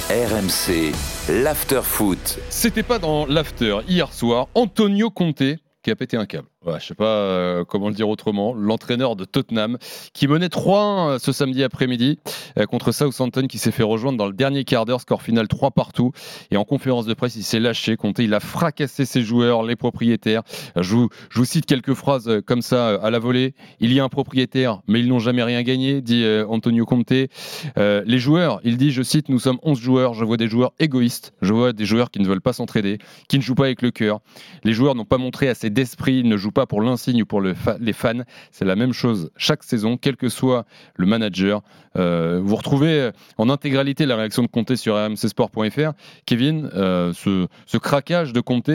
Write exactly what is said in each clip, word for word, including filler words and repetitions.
R M C, l'after foot. C'était pas dans l'after hier soir, Antonio Conte qui a pété un câble. Ouais, je sais pas euh, comment le dire autrement. L'entraîneur de Tottenham qui menait trois un ce samedi après-midi euh, contre Southampton qui s'est fait rejoindre dans le dernier quart d'heure, score final trois partout. Et en conférence de presse, il s'est lâché. Conte, il a fracassé ses joueurs, les propriétaires. Je vous, je vous cite quelques phrases comme ça à la volée. Il y a un propriétaire, mais ils n'ont jamais rien gagné, dit euh, Antonio Conte. Euh, les joueurs, il dit, je cite, nous sommes onze joueurs. Je vois des joueurs égoïstes. Je vois des joueurs qui ne veulent pas s'entraider, qui ne jouent pas avec le cœur. Les joueurs n'ont pas montré assez d'esprit, ils ne jouent pas pour l'insigne ou pour le fa- les fans. C'est la même chose chaque saison, quel que soit le manager. Euh, vous retrouvez en intégralité la réaction de Conte sur r m c sport point f r. Kevin, euh, ce, ce craquage de Conte,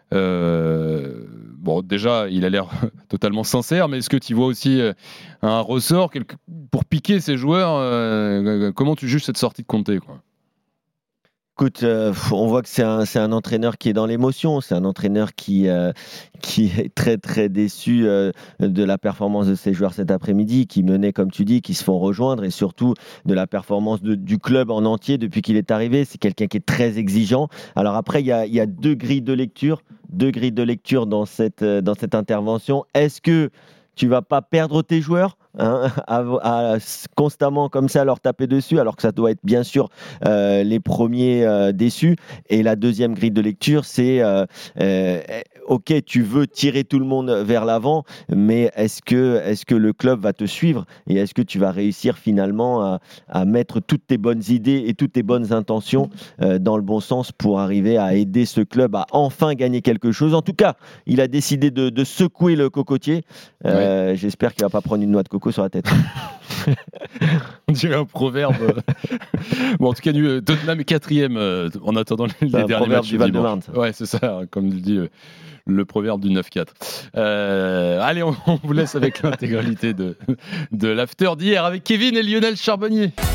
euh, bon, déjà, il a l'air totalement sincère, mais est-ce que tu vois aussi euh, un ressort quelque, pour piquer ces joueurs euh, comment tu juges cette sortie de Conte, quoi? Écoute, euh, on voit que c'est un, c'est un entraîneur qui est dans l'émotion, c'est un entraîneur qui, euh, qui est très très déçu euh, de la performance de ses joueurs cet après-midi, qui menait, comme tu dis, qui se font rejoindre, et surtout de la performance de, du club en entier depuis qu'il est arrivé. C'est quelqu'un qui est très exigeant. Alors après, il y a, il y a deux grilles de lecture, deux grilles de lecture dans cette, dans cette intervention. Est-ce que tu vas pas perdre tes joueurs, hein, à, à constamment comme ça leur taper dessus, alors que ça doit être bien sûr euh, les premiers euh, déçus. Et la deuxième grille de lecture, c'est euh, euh, ok, tu veux tirer tout le monde vers l'avant, mais est-ce que, est-ce que le club va te suivre et est-ce que tu vas réussir finalement à, à mettre toutes tes bonnes idées et toutes tes bonnes intentions euh, dans le bon sens pour arriver à aider ce club à enfin gagner quelque chose. En tout cas, il a décidé de, de secouer le cocotier. Euh, oui. J'espère qu'il ne va pas prendre une noix de coco sur la tête. On dirait un proverbe. Bon, en tout cas, Tottenham est quatrième euh, en attendant les, les derniers matchs du Val-de-Marne. Ouais, c'est ça, comme le dit euh, le proverbe du neuf quatre. Euh, allez, on, on vous laisse avec l'intégralité de, de l'after d'hier avec Kevin et Lionel Charbonnier.